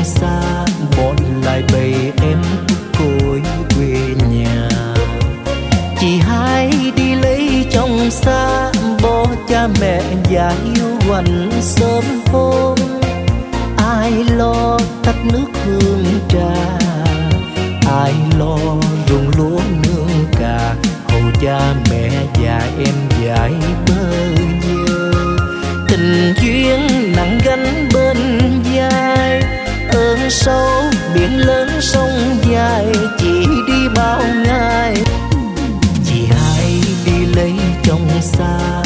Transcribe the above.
xa, bỏ lại bầy em côi quê nhà. Chị hai đi lấy chồng xa, bỏ cha mẹ già yêu quạnh sớm hôm. Ai lo tắt nước hương trà, ai lo ruộng lúa nương cà, hầu cha mẹ và em dạy bơ vơ. Tình duyên nặng gánh bên vai, ơn sâu biển lớn sông dài, chỉ đi bao ngày. Chị hai đi lấy chồng xa,